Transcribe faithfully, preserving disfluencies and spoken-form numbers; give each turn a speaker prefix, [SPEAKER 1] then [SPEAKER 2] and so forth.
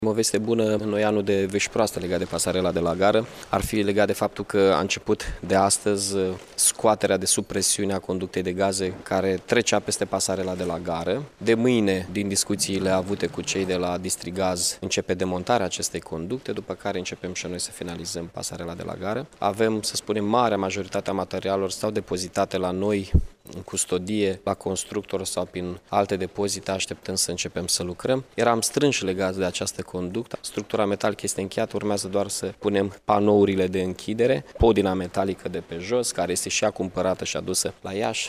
[SPEAKER 1] O veste bună, noi anul de vești proastă legat de pasarela de la gară ar fi legat de faptul că a început de astăzi scoaterea de sub presiune a conductei de gaze care trecea peste pasarela de la gară. De mâine, din discuțiile avute cu cei de la Distrigaz, începe demontarea acestei conducte, după care începem și noi să finalizăm pasarela de la gară. Avem, să spunem, marea majoritatea materialelor stau depozitate la noi în custodie, la constructor sau prin alte depozite, așteptăm să începem să lucrăm. Eram strânși legați de această conductă. Structura metalică este încheiată, urmează doar să punem panourile de închidere, podina metalică de pe jos, care este și ea cumpărată și adusă la Iași.